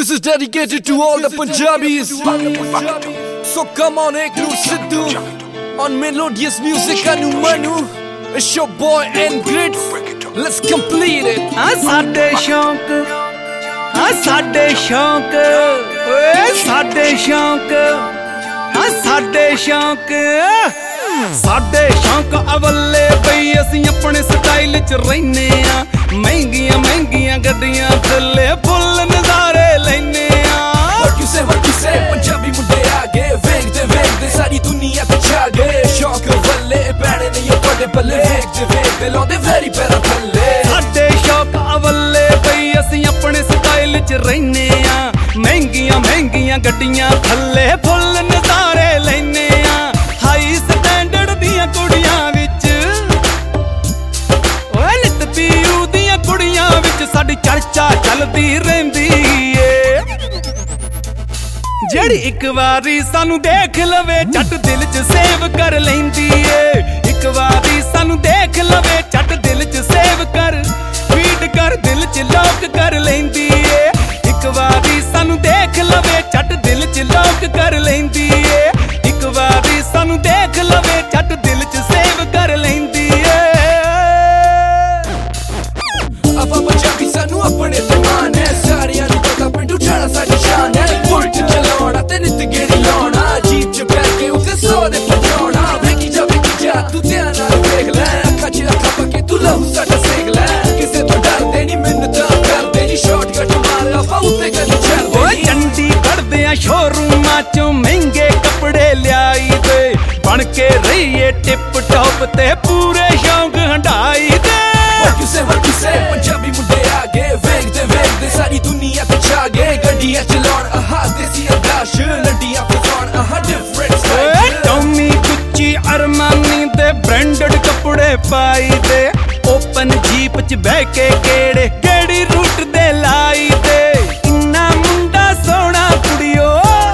This is dedicated to all the Punjabis. So come on, Eklu Sidhu. On melodious music, Anu Manu. It's your boy N-Grid. Let's complete it. Sade shauk, sade shauk, sade shauk, sade shauk, sade shauk avalle bhai assi apne style ch rehne aa mehengiyan mehengiyan gaddiyan thalle full nazare lehne aa What you say Punjabi munde aage vekhde sari duniya te cha gaye shauk avalle paane ne ye pade palle vekhde launde very pera palle sade shauk avalle bhai assi apne style ch rehne aa mehengiyan mehengiyan gaddiyan thalle full nazare lehne aa high standard diyan kudiyan vich oe nit pੀਊ ਦੀਆਂ ਕੁੜੀਆਂ ਵਿੱਚ ਸਾਡੀ ਚਰਚਾ ਚੱਲਦੀ ਰਹਿੰਦੀ ਏ ਜਿਹੜੀ ਇੱਕ ਵਾਰੀ ਸਾਨੂੰ ਦੇਖ ਲਵੇ ਝੱਟ ਦਿਲ 'ਚ ਸੇਵ ਕਰ ਲੈਂਦੀ ਏ ਇੱਕ ਵਾਰੀ ਸਾਨੂੰ ਦੇਖ ਲਵੇ ਝੱਟ ਦਿਲ 'ਚ ਸੇਵ ਕਰ ਫੀਡ ਕਰ ਦਿਲ 'ਚ ਲੋਕ ਕਰ ਲੈਂਦੀ ਏ ਇੱਕ ਵਾਰੀ ਸਾਨੂੰ ਦੇਖ ਲਵੇ ਝੱਟ ਦਿਲ 'ਚ ਲੋਕ ਕਰ ਲੈਂਦੀ ਏ ਇੱਕ ਵਾਰੀ ਸਾਨੂੰ ਦੇਖ ਲਵੇ ਝੱਟ ਦਿਲ 'ਚ ਸੇਵ ਕਰ ਲੈਂਦੀ ਏ ਆਪਾਂ ਪੰਜਾਬੀ ਸਾਨੂੰ ਆਪਣੇ ਤੇ ਮਾਣ ਹੈ ਸਾਰਿਆਂ ਨੂੰ ਪਤਾ ਪਿੰਡੂ ਜਾਣਾ ਸਾਡੀ ਸ਼ਾਨ ਹੈ ਬੁਲਟ ਚਲਾਉਣਾ ਤੇ ਨਿੱਤ ਗੇੜੀ ਲਾਉਣਾ ਜੀਪ 'ਚ ਬੈਠ ਕੇ ਉੱਤੇ ਸੌ ਦੇ ਪਜਾਉਣਾ ਵੇਖੀ ਜਾ ਤੂੰ ਧਿਆਨ ਨਾਲ ਵੇਖ ਲੈ ਅੱਖਾਂ 'ਚ ਅੱਖਾਂ ਪਾ ਕੇ ਤੂੰ ਲਹੂ ਸਾਡਾ ਸੇਕ ਲੈ ਕਿਸੇ ਤੋਂ ਡਰਦੇ ਨਹੀਂ ਮੈਨੂੰ ਤਾਂ ਕਰਦੇ ਨਹੀਂ ਸ਼ਾਰਟਕਟ ਮਾਰ ਆਪਾਂ ਉੱਤੇ ਗੱਲ ਚੱਲਦੇ ਓਏ ਚੰਡੀਗੜ੍ਹ ਦੇ ਸ਼ੋਰੂਮਾਂ 'ਚੋਂ ਮਹਿੰਗੇ ਕੱਪੜੇ ਲਿਆਈ ਤੇ ਬਣ ਕੇ ਰਹੀਏ ਟਿਪ ਟੌਪ ਤੇ ਪੂਰੇ ਸ਼ੌਂਕ ਹੰਡਾਈ ਦੇ What you say ਪੰਜਾਬੀ ਮੁੰਡੇ ਆਗੇ ਵੇਖਦੇ ਸਾਰੀ ਦੁਨੀਆ ਤੇ ਛਾ ਗਏ ਗੱਡੀਆਂ ਚਲਾਉਣ ਆਹ ਦੇਸੀ ਅੰਦਾਜ਼ ਲੰਡੀਆਂ ਪਕਾਉਣ ਆਹ different style Tommy Gucci Armani ਦੇ ਬ੍ਰਾਂਡਡ ਕੱਪੜੇ ਪਾਈ ਤੇ ਓਪਨ ਜੀਪ 'ਚ ਬਹਿ ਕੇ ਕਿਹੜੀ ਰੂਟ ਦੇ ਲਾਈ ਤੇ ਇੰਨਾ ਮੁੰਡਾ ਸੋਹਣਾ ਕੁੜੀਓ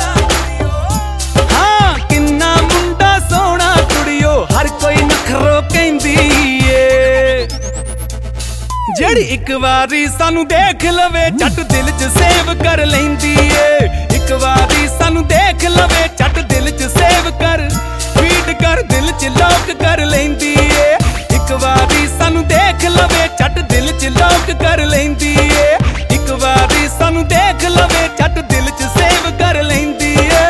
ਹਾਂ ਕਿੰਨਾ ਮੁੰਡਾ ਸੋਹਣਾ ਕੁੜੀਓ ਹਰ ਕੋਈ ਨਖਰੋ ਕਹਿੰਦੀ ਏ ਜਿਹੜੀ ਇੱਕ ਵਾਰੀ ਸਾਨੂੰ ਦੇਖ ਲਵੇ ਝੱਟ ਦਿਲ 'ਚ ਸੇਵ ਕਰ ਲੈਂਦੀ ਏ ਇੱਕ ਵਾਰੀ ਸਾਨੂੰ ਦੇਖ ਲਵੇ ਝੱਟ ਦਿਲ 'ਚ ਸੇਵ ਕਰ ਫੀਡ ਕਰ ਦਿਲ 'ਚ ਲੋਕ ਕਰ ਲੈਂਦੀ ਏ ਇੱਕ ਵਾਰੀ ਸਾਨੂੰ ਦੇਖ ਲਵੇ ਝੱਟ ਦਿਲ 'ਚ ਲੋਕ ਕਰ ਲੈਂਦੀ ਏ ਇੱਕ ਵਾਰੀ ਸਾਨੂੰ ਦੇਖ ਲਵੇ ਝੱਟ ਦਿਲ 'ਚ ਸੇਵ ਕਰ ਲੈਂਦੀ ਏ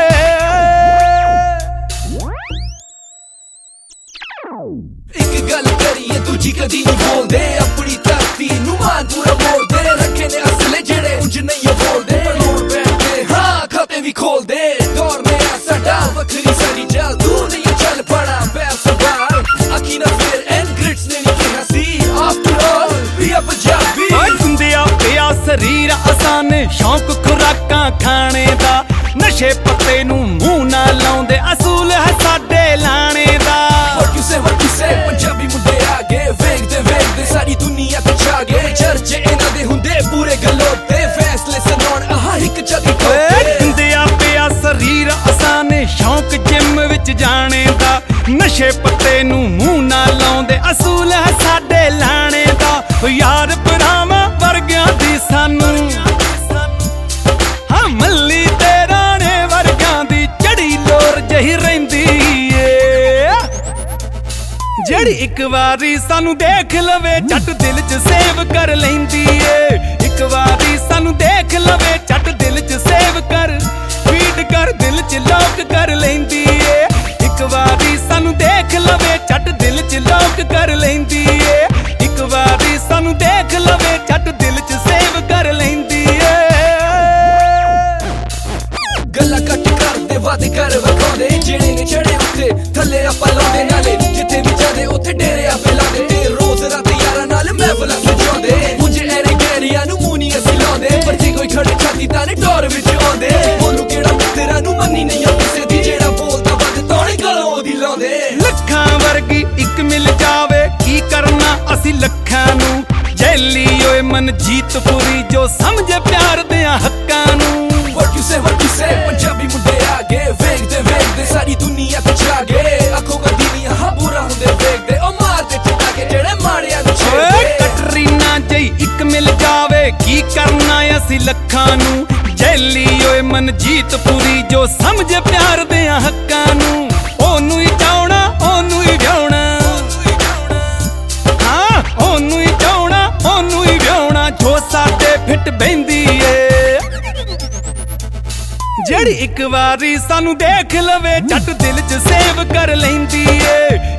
ਇੱਕ ਗੱਲ ਕਰੀਏ ਦੂਜੀ ਕਦੀ ਨਹੀਂ ਬੋਲਦੇ ਆਪਣੀ ਧਰਤੀ ਨੂੰ ਮਾਨ ਪੂਰਾ ਮੋੜਦੇ ਰੱਖੇ ਨੇ ਅਸਲੇ ਜਿਹੜੇ ਉਂਝ ਨਹੀਂ ਬੋਲਦੇ ਲੋੜ ਪੈਂਦੇ ਹਾਂ ਖਾਤੇ ਵੀ ਖੋਲਦੇ ਦੌਰ ਨੇ ਸਾਡਾ ਵੱਖਰੀ ਸਾਡੀ ਚੱਲ ਤੂੰ ਨਹੀਂ ਚੱਲ ਪੜਾ ਪੈਸਾ ਬਾਹਰ ਆਖੀ ਨਾ ਫਿਰ N-Grids ਨੇ ਨਹੀਂ ਕਿਹਾ ਸੀ ਆਫਟਰ ਆਲ ਵੀ ਆ ਪੰਜਾਬੀ ਹੁੰਦਿਆ ਪਿਆ ਸਰੀਰ ਆਸਾਨ ਸ਼ੌਂਕ ਖੁਰਾਕਾਂ ਖਾਣੇ ਦਾ ਨਸ਼ੇ ਪੱਤੇ ਨੂੰ ਮੂੰਹ ਨਾ ਲਾਉਂਦੇ ਅਸੂਲ ਹੈ ਸਾਡੇ ਲਾਣੇ ਦਾ What you say ਪੰਜਾਬੀ ਮੁੰਡੇ ਆਗੇ ਵੇਖਦੇ ਸਾਰੀ ਦੁਨੀਆ ਤੇ ਛਾ ਗਏ ਚਰਚੇ ਇਹਨਾਂ ਦੇ ਹੁੰਦੇ ਪੂਰੇ ਗੱਲੋਂ ਤੇ ਫੈਸਲੇ ਸੁਣਾਉਣ ਆਹ ਇੱਕ ਜੱਗੀ ਕੋਤੇ ਹੁੰਦਿਆ ਪਿਆ ਸਰੀਰ ਆਸਾਨ ਸ਼ੌਂਕ ਜਿਮ ਵਿੱਚ ਜਾਣੇ ਦਾ ਨਸ਼ੇ ਪੱਤੇ ਨੂੰ ਮੂੰਹ ਨਾ ਲਾਉਂਦੇ ਅਸੂਲ ਹੈ ਸਾਡੇ ਲਾਣੇ ਦਾ ਯਾਰ ਭਰਾਵਾਂ ਵਰਗਿਆਂ ਦੀ ਸਾਨੂੰ ਹਾਂ ਮੱਲੀ ਤੇ ਰਾਣੇ ਵਰਗਿਆਂ ਦੀ ਚੜੀ ਲੋਰ ਜਹੀ ਰਹਿੰਦੀ ਏ ਜਿਹੜੀ ਇੱਕ ਵਾਰੀ ਸਾਨੂੰ ਦੇਖ ਲਵੇ ਝੱਟ ਦਿਲ 'ਚ ਸੇਵ ਕਰ ਲੈਂਦੀ ਏ ਇੱਕ ਵਾਰੀ ਸਾਨੂੰ ਦੇਖ ਲਵੇ ਝੱਟ ਦਿਲ 'ਚ ਸੇਵ ਕਰ ਫੀਡ ਕਰ ਦਿਲ 'ਚ ਲੋਕ ਕਰ ਲੈਂਦੀ ਏ ਇੱਕ ਵਾਰੀ ਸਾਨੂੰ ਦੇਖ ਲਵੇ ਝੱਟ ਦਿਲ 'ਚ ਲੋਕ ਕਰ ਲੈਂਦੀ ਏ ਇੱਕ ਵਾਰੀ ਸਾਨੂੰ ਦੇਖ ਲਵੇ ਝੱਟ ਦਿਲ 'ਚ ਸੇਵ ਕਰ ਲੈਂਦੀ ਏ ਗੱਲਾਂ ਕੱਟ ਕਰਦੇ ਵਾਦੇ ਕਰ ਵਿਖਾਉਂਦੇ ਜਿਹੜੇ ਨੇ ਚੜੇ ਉੱਤੇ ਥੱਲੇ ਆਪਾਂ ਲਾਉਂਦੇ ਨਾਲੇ ਜਿੱਥੇ ਵੀ ਜਾਂਦੇ ਉੱਥੇ ਡੇਰੇ ਆਪੇ ਲਾਉਂਦੇ ਤੇ ਰੋਜ਼ ਰਾਤ ਯਾਰਾਂ ਨਾਲ ਮਹਿਫਲਾਂ ਸਜਾਉਂਦੇ ਮੁੰਜੇ ਐਰੇ ਗੈਰੀਆਂ ਨੂੰ ਮੂੰਹ ਨਹੀਂ ਅਸੀਂ ਲਾਉਂਦੇ ਪਰ ਜੇ ਕੋਈ ਖੜੇ ਛਾਤੀ ਤਾਂ ਨੇ ਟੌਰ ਵਿੱਚ ਆਉਂਦੇ ਉਹਨੂੰ ਕਿਹੜਾ ਮਿੱਤਰਾਂ ਨੂੰ ਮੰਨੀ ਨਹੀਂ ਆ ਕਿਸੇ ਦੀ ਜਿਹੜਾ ਬੋਲਦਾ ਵੱਧ ਤੋੜੇ ਗਲੋਂ ਉਹਦੀ ਲਾਉਂਦੇ ਲੱਖਾਂ ਵਰਗੀ ਇੱਕ ਮਿਲ ਜਾਵੇ ਕੀ ਕਰਨਾ ਅਸੀਂ ਲੱਖਾਂ ਨੂੰ ਜੈਲੀ ਓਏ ਮਨਜੀਤ ਪੁਰੀ ਜੋ ਸਮਝੇ ਪਿਆਰ ਦਿਆਂ ਹੱਕਾਂ ਨੂੰ What you say ਪੰਜਾਬੀ ਮੁੰਡੇ ਆਗੇ ਵੇਖਦੇ ਸਾਰੀ ਦੁਨੀਆ ਤੇ ਛਾ ਗਏ ਅੱਖੋਂ ਕਦੀ ਨਹੀਂ ਹਾਂ ਬੁਰਾ ਹੁੰਦੇ ਵੇਖਦੇ ਉਹ ਮਾਰਦੇ ਚਟਾ ਕੇ ਜਿਹੜੇ ਮਾੜਿਆਂ ਨੂੰ ਛੇੜਦੇ ਕਟਰੀਨਾ ਜਈ ਇੱਕ ਮਿਲ ਜਾਵੇ ਕੀ ਕਰਨਾ ਅਸੀਂ ਲੱਖਾਂ ਨੂੰ ਬੇਲੀ ਓਏ ਮਨਜੀਤ ਪੁਰੀ ਜੋ ਸਮਝੇ ਪਿਆਰ ਦੇ ਹੱਕਾਂ ਨੂੰ ਉਹਨੂੰ ਹੀ ਚਾਹਣਾ ਉਹਨੂੰ ਹੀ ਵਿਆਹਣਾ ਹਾਂ ਉਹਨੂੰ ਹੀ ਚਾਹਣਾ ਉਹਨੂੰ ਹੀ ਵਿਆਹਣਾ ਜੋ ਸਾਡੇ ਫਿੱਟ ਬਹਿੰਦੀ ਏ ਜਿਹੜੀ ਇੱਕ ਵਾਰੀ ਸਾਨੂੰ ਦੇਖ ਲਵੇ ਝੱਟ ਦਿਲ 'ਚ ਸੇਵ ਕਰ ਲੈਂਦੀ ਏ